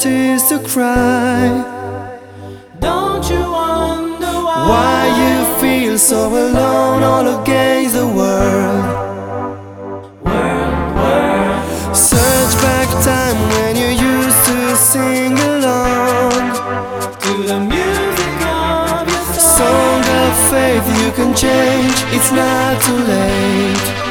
tears to cry. Don't you wonder Why you feel so alone all against the world? Search back time when you used to sing along to the music of your song of faith. You can change, it's not too late.